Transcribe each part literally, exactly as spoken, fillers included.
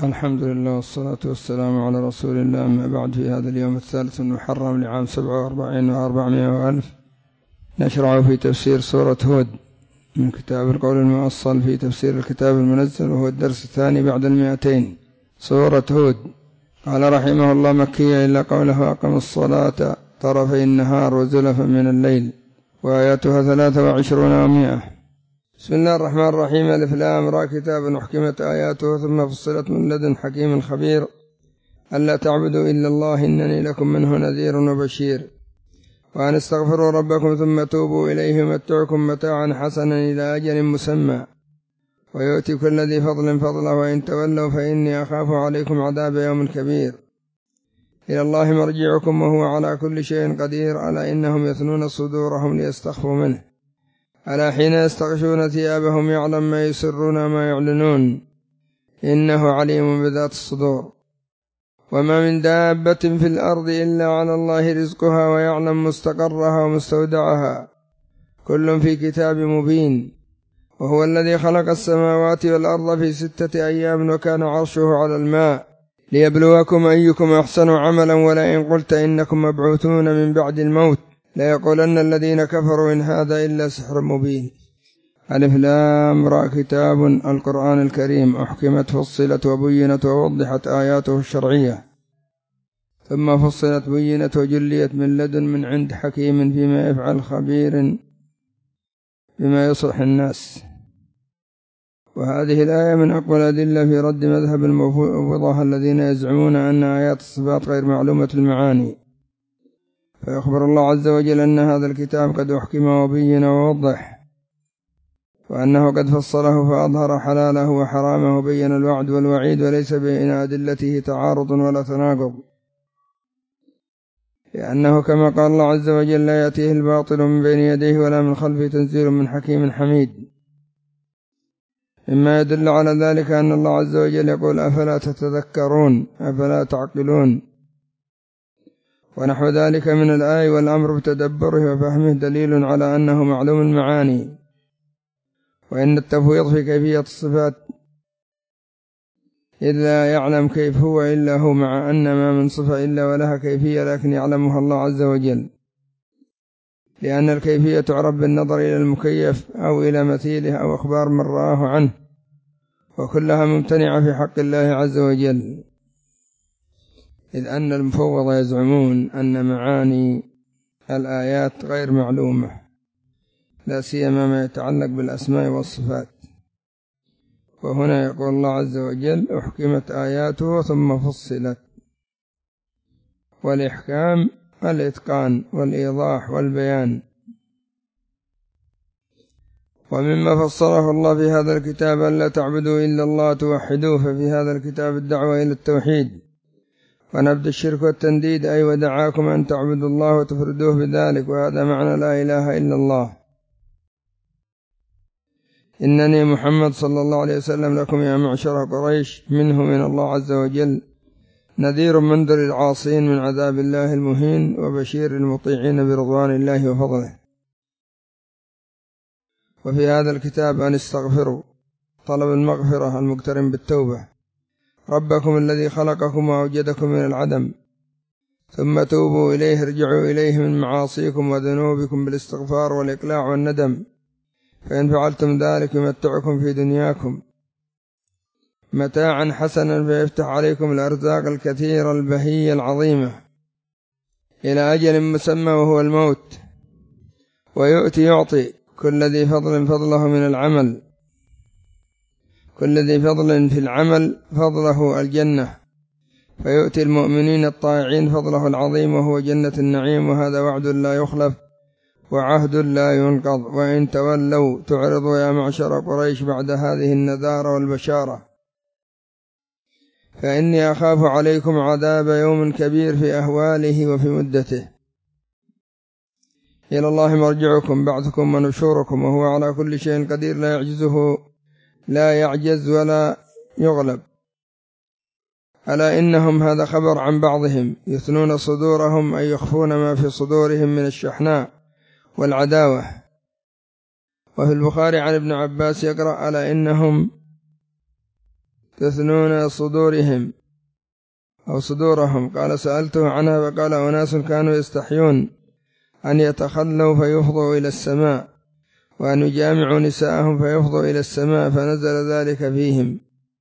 الحمد لله والصلاة والسلام على رسول الله. أما بعد، في هذا اليوم الثالث من محرم لعام سبعة وأربعين وأربعمائة وألف نشرع في تفسير سورة هود من كتاب القول المؤصل في تفسير الكتاب المنزل، وهو الدرس الثاني بعد المئتين. سورة هود قال رحمه الله: مكية إلا قوله أقم الصلاة طرفي النهار وزلفا من الليل، وآياتها ثلاثة وعشرون ومائة. بسم الله الرحمن الرحيم. ألف لام را، كتاب أحكمت آياته ثم فصلت من لدن حكيم خبير، ألا تعبدوا إلا الله إنني لكم منه نذير وبشير، وأن استغفروا ربكم ثم توبوا إليه يمتعكم متاعا حسنا إلى أجل مسمى ويؤتي كل ذي فضل فضله، وإن تولوا فإني أخاف عليكم عذاب يوم كبير. إلى الله مرجعكم وهو على كل شيء قدير. ألا إنهم يثنون صدورهم ليستخفوا منه، ألا حين يستغشون ثيابهم يعلم ما يسرون ما يعلنون، إنه عليم بذات الصدور. وما من دابة في الأرض إلا على الله رزقها ويعلم مستقرها ومستودعها، كل في كتاب مبين. وهو الذي خلق السماوات والأرض في ستة أيام وكان عرشه على الماء ليبلوكم أيكم أحسن عملا، ولئن قلت إنكم مبعوثون من بعد الموت ليقولن الذين كفروا إن هذا إلا سحر مبين. ألف لام را، كتاب القرآن الكريم أحكمت فصلت وبينت ووضحت آياته الشرعية، ثم فصلت بينت وجليت من لدن من عند حكيم فيما يفعل خبير بما يصلح الناس. وهذه الآية من أقوى الأدلة في رد مذهب المفوضة الذين يزعمون أن آيات الصفات غير معلومة المعاني. فيخبر الله عز وجل أن هذا الكتاب قد أحكم وبين ووضح، وأنه قد فصله فأظهر حلاله وحرامه وبين الوعد والوعيد، وليس بين أدلته تعارض ولا تناقض، لأنه كما قال الله عز وجل: لا يأتيه الباطل من بين يديه ولا من خلفه تنزيل من حكيم حميد. مما يدل على ذلك أن الله عز وجل يقول: أفلا تتذكرون، أفلا تعقلون، ونحو ذلك من الآية، والأمر بتدبره وفهمه دليل على أنه معلوم المعاني. وإن التفويض في كيفية الصفات إذ لا يعلم كيف هو إلا هو، مع أن ما من صفة إلا ولها كيفية لكن يعلمها الله عز وجل، لأن الكيفية تعرف بالنظر إلى المكيف أو إلى مثيله أو أخبار من رآه عنه، وكلها ممتنعة في حق الله عز وجل، إذ أن المفوضة يزعمون أن معاني الآيات غير معلومة، لا سيما ما يتعلق بالأسماء والصفات. وهنا يقول الله عز وجل: أحكمت آياته ثم فصلت. والإحكام الإتقان والإيضاح والبيان. ومما فصله الله في هذا الكتاب ألا تعبدوا إلا الله توحدوه، ففي هذا الكتاب الدعوة إلى التوحيد ونبذ الشرك والتنديد، أي ودعاكم أن تعبدوا الله وتفردوه بذلك، وهذا معنى لا إله إلا الله. إنني محمد صلى الله عليه وسلم لكم يا معشر قريش منه من الله عز وجل نذير منذر العاصين من عذاب الله المهين، وبشير المطيعين برضوان الله وفضله. وفي هذا الكتاب أن استغفروا، طلب المغفرة المقترن بالتوبة، ربكم الذي خلقكم وأوجدكم من العدم، ثم توبوا إليه، ارجعوا إليه من معاصيكم وذنوبكم بالاستغفار والإقلاع والندم، فإن فعلتم ذلك يمتعكم في دنياكم متاعا حسنا فيفتح عليكم الأرزاق الكثيرة البهية العظيمة إلى أجل مسمى وهو الموت، ويؤتي يعطي كل ذي فضل فضله من العمل، كل ذي فضل في العمل فضله الجنة، فيؤتي المؤمنين الطائعين فضله العظيم وهو جنة النعيم، وهذا وعد لا يخلف وعهد لا ينقض. وإن تولوا تعرضوا يا معشر قريش بعد هذه النذارة والبشارة، فإني أخاف عليكم عذاب يوم كبير في أهواله وفي مدته. إلى الله مرجعكم بعثكم ونشوركم، وهو على كل شيء قدير، لا يعجزه لا يعجز ولا يغلب. ألا إنهم، هذا خبر عن بعضهم، يثنون صدورهم أي يخفون ما في صدورهم من الشحناء والعداوة. وفي البخاري عن ابن عباس يقرأ: ألا إنهم تثنون صدورهم أو صدورهم. قال سألته عنها فقال أناس كانوا يستحيون أن يتخلوا فيفضوا إلى السماء وأن يجامعوا نساءهم فيفضوا إلى السماء فنزل ذلك فيهم.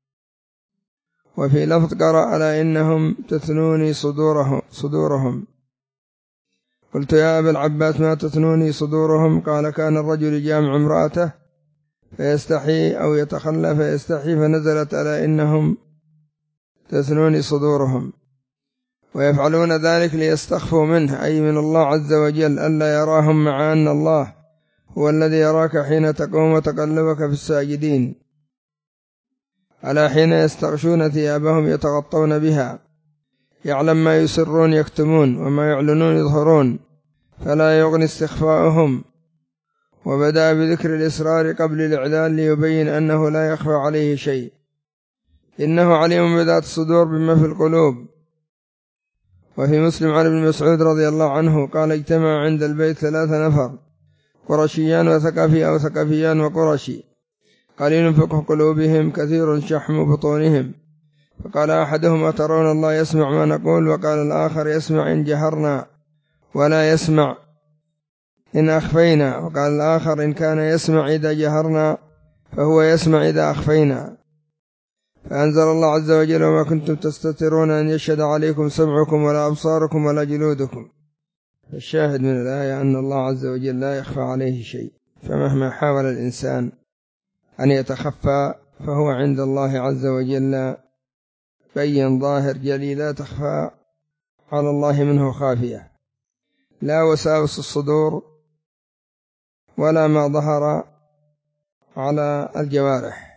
وفي لفظ قرأ على إنهم تثنوني صدورهم, صدورهم. قلت يا أبا العباس ما تثنوني صدورهم؟ قال كان الرجل يجامع امرأته فيستحي أو يتخلى فيستحي فنزلت على إنهم تثنوني صدورهم، ويفعلون ذلك ليستخفوا منه أي من الله عز وجل ألا يراهم، مع أن الله هو الذي يراك حين تقوم وتقلبك في الساجدين، ألا حين يستغشون ثيابهم يتغطون بها، يعلم ما يسرون يكتمون وما يعلنون يظهرون، فلا يغني استخفاؤهم. وبدأ بذكر الإسرار قبل الإعلان ليبين أنه لا يخفى عليه شيء، إنه عليم بذات الصدور بما في القلوب. وفي مسلم عن ابن مسعود رضي الله عنه قال اجتمع عند البيت ثلاثة نفر قرشيان وثقفي أو ثقفيان وقرشي، قليل فقه قلوبهم كثير شحم بطونهم، فقال أحدهم أترون الله يسمع ما نقول؟ وقال الآخر يسمع إن جهرنا ولا يسمع إن أخفينا، وقال الآخر إن كان يسمع إذا جهرنا فهو يسمع إذا أخفينا. فأنزل الله عز وجل وما كنتم تستترون أن يشهد عليكم سمعكم ولا أبصاركم ولا جلودكم. الشاهد من الآية أن الله عز وجل لا يخفى عليه شيء، فمهما حاول الإنسان أن يتخفى فهو عند الله عز وجل بين ظاهر جلي، لا تخفى على الله منه خافية، لا وساوس الصدور ولا ما ظهر على الجوارح،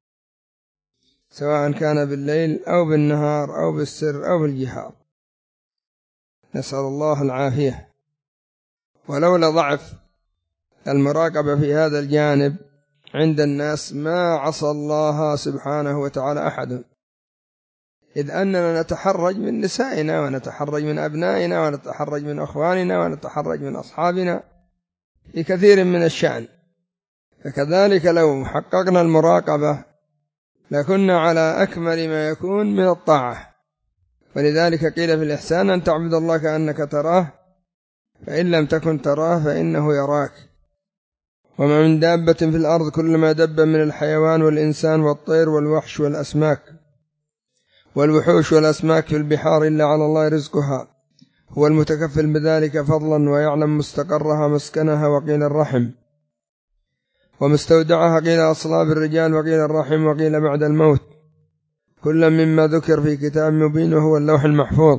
سواء كان بالليل أو بالنهار أو بالسر أو بالجهار، نسأل الله العافية. ولولا ضعف المراقبة في هذا الجانب عند الناس ما عصى الله سبحانه وتعالى أحد، إذ أننا نتحرج من نسائنا ونتحرج من أبنائنا ونتحرج من أخواننا ونتحرج من أصحابنا في كثير من الشأن، فكذلك لو حققنا المراقبة لكنا على أكمل ما يكون من الطاعة. ولذلك قيل في الإحسان أن تعبد الله كأنك تراه فإن لم تكن تراه فإنه يراك. وما من دابة في الأرض كلما دب من الحيوان والإنسان والطير والوحش والأسماك والوحوش والأسماك في البحار إلا على الله رزقها، هو المتكفل بذلك فضلا ويعلم مستقرها مسكنها وقيل الرحم، ومستودعها قيل أصلاب الرجال وقيل الرحم وقيل بعد الموت، كل مما ذكر في كتاب مبين وهو اللوح المحفوظ.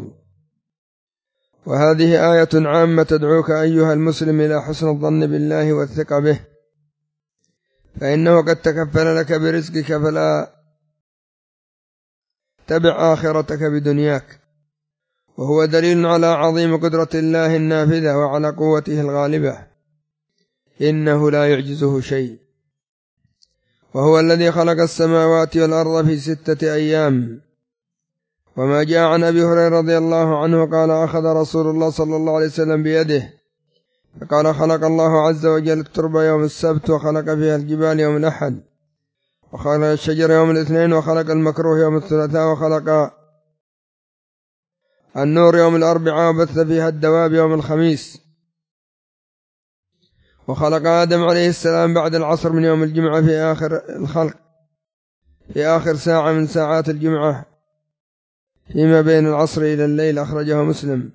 وهذه آية عامة تدعوك أيها المسلم إلى حسن الظن بالله والثقة به، فإنه قد تكفل لك برزقك فلا تبع آخرتك بدنياك، وهو دليل على عظيم قدرة الله النافذة وعلى قوته الغالبة، إنه لا يعجزه شيء. وهو الذي خلق السماوات والأرض في ستة أيام. وما جاء عن أبي هريرة رضي الله عنه قال أخذ رسول الله صلى الله عليه وسلم بيده فقال خلق الله عز وجل التربة يوم السبت، وخلق فيها الجبال يوم الأحد، وخلق الشجر يوم الاثنين، وخلق المكروه يوم الثلاثاء، وخلق النور يوم الأربعاء، وبث فيها الدواب يوم الخميس، وخلق آدم عليه السلام بعد العصر من يوم الجمعة في آخر الخلق، في آخر ساعة من ساعات الجمعة فيما بين العصر إلى الليل، أخرجه مسلم.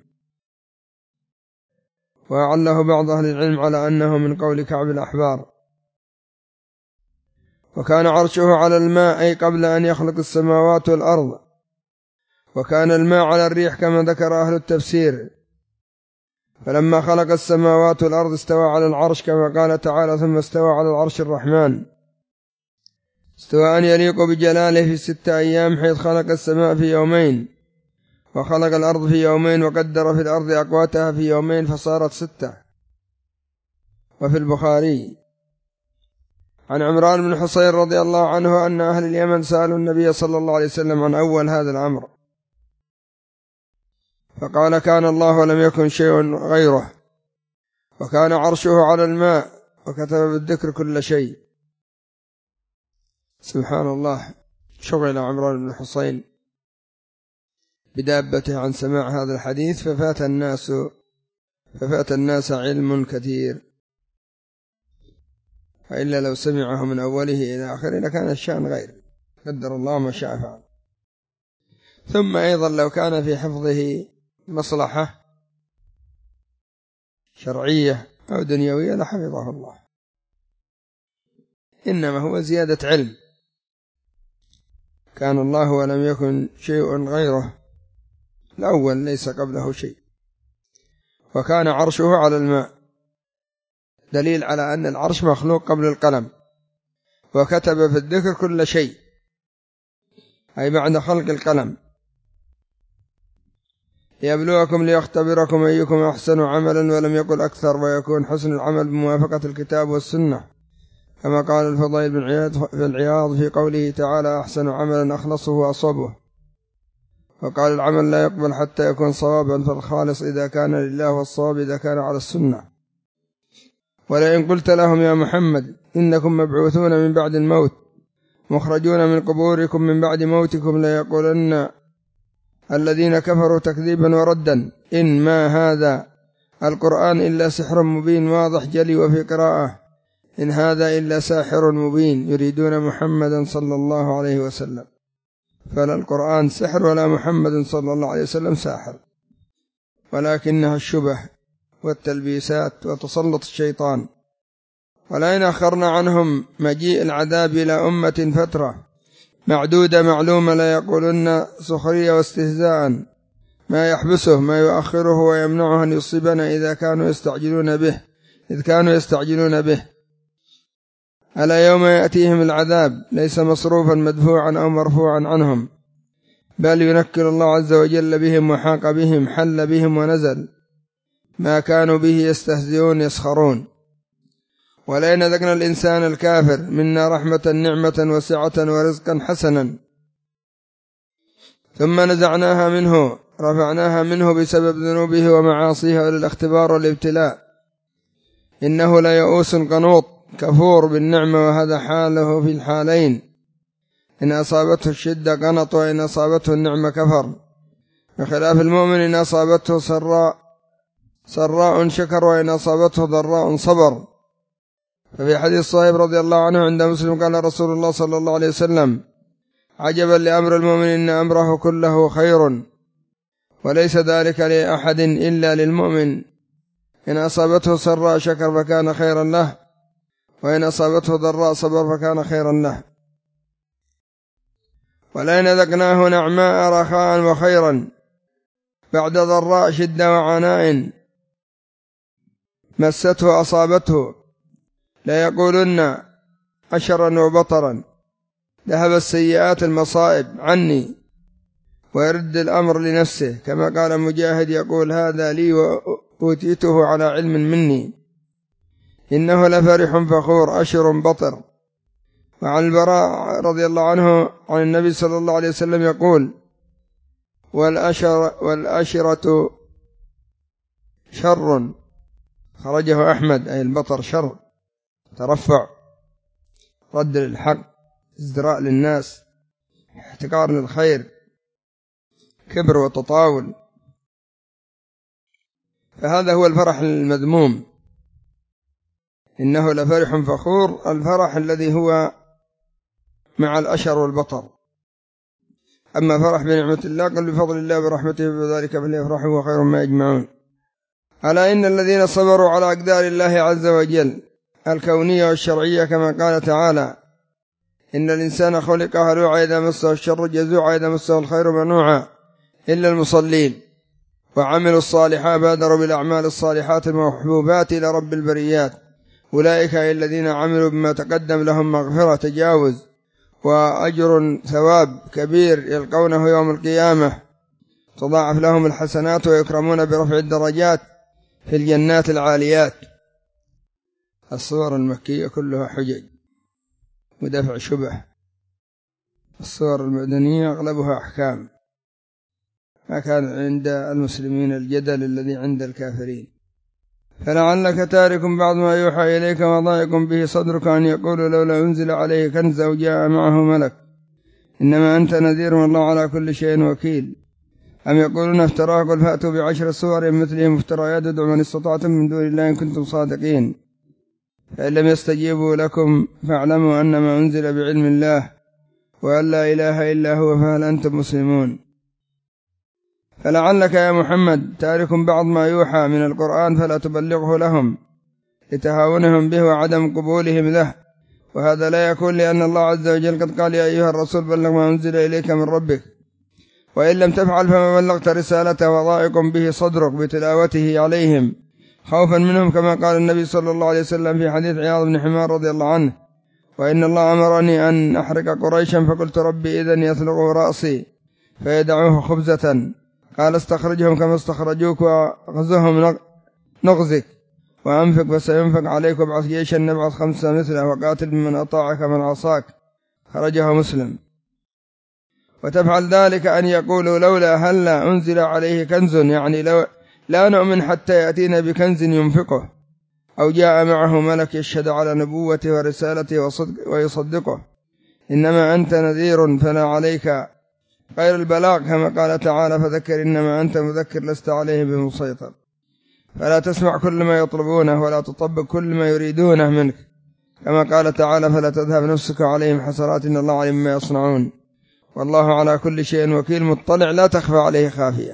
وأعله بعض أهل العلم على أنه من قول كعب الأحبار. وكان عرشه على الماء أي قبل أن يخلق السماوات والأرض، وكان الماء على الريح كما ذكر أهل التفسير، فلما خلق السماوات والأرض استوى على العرش كما قال تعالى ثم استوى على العرش الرحمن، استواء يليق بجلاله في ستة أيام، حيث خلق السماء في يومين وخلق الأرض في يومين وقدر في الأرض أقواتها في يومين فصارت ستة. وفي البخاري عن عمران بن حصين رضي الله عنه أن أهل اليمن سألوا النبي صلى الله عليه وسلم عن أول هذا الأمر، فقال كان الله ولم يكن شيء غيره، وكان عرشه على الماء، وكتب بالذكر كل شيء. سبحان الله. شغل عمران بن الحصين بدابته عن سماع هذا الحديث ففات الناس ففات الناس علم كثير، فإلا لو سمعه من أوله إلى آخره لكان الشأن غير، قدر الله ما شاء فعل. ثم أيضا لو كان في حفظه مصلحة شرعية أو دنيوية لحفظه الله، إنما هو زيادة علم، كان الله ولم يكن شيء غيره، الأول ليس قبله شيء، وكان عرشه على الماء، دليل على أن العرش مخلوق قبل القلم، وكتب في الذكر كل شيء أي بعد خلق القلم، ليبلوكم ليختبركم أيكم أحسن عملا، ولم يقل أكثر، ويكون حسن العمل بموافقة الكتاب والسنة، كما قال الفضيل بن عياض في العياض في قوله تعالى أحسن عملا أخلصه وأصوبه، وقال العمل لا يقبل حتى يكون صوابا، فالخالص إذا كان لله والصواب إذا كان على السنة. ولئن قلت لهم يا محمد إنكم مبعوثون من بعد الموت مخرجون من قبوركم من بعد موتكم ليقولن الذين كفروا تكذيبا وردا إن ما هذا القرآن إلا سحر مبين واضح جلي، وفي قراءة إن هذا إلا ساحر مبين، يريدون محمدا صلى الله عليه وسلم، فلا القرآن سحر ولا محمد صلى الله عليه وسلم ساحر، ولكنها الشبه والتلبيسات وتسلط الشيطان. ولئن أخرنا عنهم مجيء العذاب إلى أمة فترة معدودة معلومة ليقولن سخرية واستهزاء، ما يحبسه ما يؤخره ويمنعه أن يصيبنا إذا كانوا يستعجلون به إذ كانوا يستعجلون به. ألا يوم يأتيهم العذاب ليس مصروفا مدفوعا أو مرفوعا عنهم، بل ينكر الله عز وجل بهم وحاق بهم حل بهم ونزل ما كانوا به يستهزئون يسخرون. ولئن أذقنا الإنسان الكافر منا رحمة نعمة وسعة ورزقا حسنا ثم نزعناها منه رفعناها منه بسبب ذنوبه ومعاصيه للاختبار والابتلاء، إنه ليئوس قنوط كفور بالنعمة، وهذا حاله في الحالين، إن أصابته الشدة قنط وإن أصابته النعمة كفر، بخلاف المؤمن إن أصابته سراء سراء شكر وإن أصابته ضراء صبر. ففي حديث صهيب رضي الله عنه عند مسلم قال رسول الله صلى الله عليه وسلم عجبا لأمر المؤمن إن أمره كله خير وليس ذلك لأحد إلا للمؤمن، إن أصابته سراء شكر فكان خيرا له، وإن أصابته ضراء صبر فكان خيرا له. ولئن ذقناه نعماء رخاء وخيرا بعد ضراء شدة وعناء مسته أصابته ليقولن أشرا وبطرا، ذهب السيئات المصائب عني، ويرد الأمر لنفسه، كما قال مجاهد يقول هذا لي وأوتيته على علم مني، إنه لفرح فخور أشر بطر. وعن البراء رضي الله عنه عن النبي صلى الله عليه وسلم يقول والأشر والأشرة شر، خرجه أحمد، أي البطر شر، ترفع، رد للحق، ازدراء للناس، احتقار للخير، كبر وتطاول، فهذا هو الفرح المذموم، إنه لفرح فخور، الفرح الذي هو مع الأشر والبطر. أما فرح بنعمة الله قل بفضل الله برحمته بذلك فليفرحوا وخير ما يجمعون. ألا إن الذين صبروا على أقدار الله عز وجل الكونية والشرعية، كما قال تعالى إن الإنسان خلق هلوعا إذا مسه الشر جزوعا إذا مسه الخير منوعا إلا المصلين وعملوا الصالحات بادروا بالأعمال الصالحات المحبوبات إلى رب البريات أولئك الذين عملوا بما تقدم لهم مغفرة تجاوز وأجر ثواب كبير يلقونه يوم القيامة، تضاعف لهم الحسنات ويكرمون برفع الدرجات في الجنات العاليات. الصور المكية كلها حجج ودفع شبه، الصور المدنية أغلبها أحكام، ما كان عند المسلمين الجدل الذي عند الكافرين. فلعلك تارك بعض ما يوحى إليك وضائق به صدرك أن يقول لولا أنزل عليه كنز أو جاء معه ملك إنما أنت نذير والله على كل شيء وكيل. أم يقولون افتراه قل فأتوا بعشر سور مثله مفتريات ادعوا من استطعتم من دون الله إن كنتم صادقين. فإن لم يستجيبوا لكم فاعلموا أنما أنزل بعلم الله وأن لا إله إلا هو فهل أنتم مسلمون. فلعلك يا محمد تارك بعض ما يوحى من القرآن فلا تبلغه لهم لتهاونهم به وعدم قبولهم له، وهذا لا يكون لأن الله عز وجل قد قال يا أيها الرسول بلغ ما أنزل إليك من ربك، وإن لم تفعل فما بلغت رسالته وضائق به صدرك بتلاوته عليهم خوفا منهم، كما قال النبي صلى الله عليه وسلم في حديث عياض بن حمار رضي الله عنه: وإن الله أمرني أن أحرق قريشا فقلت ربي إذن يثلغ رأسي فيدعوه خبزة، قال استخرجهم كما استخرجوك وغزهم نغزك وأنفق فسينفق عليك وابعث جيشا نبعث خمسة مثله وقاتل من أطاعك من عصاك، خرجه مسلم. وتفعل ذلك أن يقولوا لولا هلا أنزل عليه كنز، يعني لو لا نؤمن حتى يأتينا بكنز ينفقه، أو جاء معه ملك يشهد على نبوته ورسالته ويصدقه. إنما أنت نذير فلا عليك غير البلاغ، كما قال تعالى: فذكر إنما أنت مذكر لست عليه بمسيطر. فلا تسمع كل ما يطلبونه ولا تطبق كل ما يريدونه منك، كما قال تعالى: فلا تذهب نفسك عليهم حسرات إن الله عليم ما يصنعون والله على كل شيء وكيل، مطلع لا تخفى عليه خافية.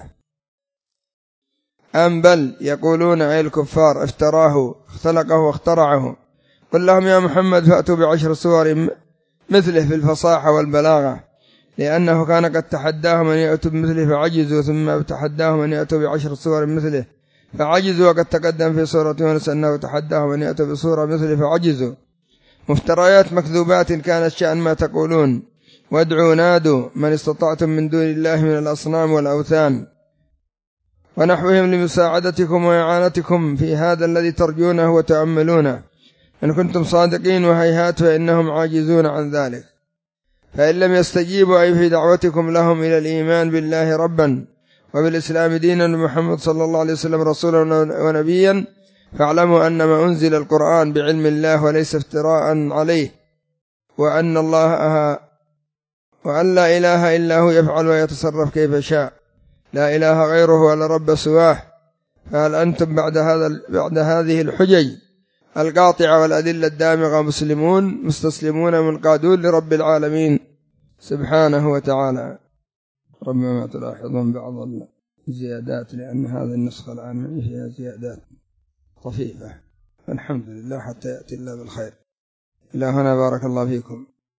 أم بل يقولون أي الكفار افتراه اختلقه واخترعه، قل لهم يا محمد فأتوا بعشر سور مثله في الفصاحة والبلاغة، لأنه كان قد تحداهم أن يأتوا بمثله فعجزوا، ثم تحداهم أن يأتوا بعشر سور مثله فعجزوا، وقد تقدم في سورة يونس أنه تحداهم أن يأتوا بصورة مثله فعجزوا. مفتريات مكذوبات كان الشأن ما تقولون، وادعوا نادوا من استطعتم من دون الله من الأصنام والأوثان ونحوهم لمساعدتكم وإعانتكم في هذا الذي ترجونه وتأملونه إن كنتم صادقين، وهيهات فإنهم عاجزون عن ذلك. فإن لم يستجيبوا أي في دعوتكم لهم إلى الإيمان بالله ربا وبالإسلام دينا محمد صلى الله عليه وسلم رسولا ونبيا، فاعلموا أن ما أنزل القرآن بعلم الله وليس افتراء عليه، وأن الله وأن لا إله إلا هو يفعل ويتصرف كيف شاء، لا إله غيره ولا رب سواه. فهل أنتم بعد هذا بعد هذه الحجج القاطعة والأدلة الدامغة مسلمون مستسلمون منقادون لرب العالمين سبحانه وتعالى؟ ربما تلاحظون بعض الزيادات، لأن هذه النسخة الآن فيها زيادات طفيفة، فالحمد لله حتى يأتي الله بالخير. إلى هنا بارك الله فيكم.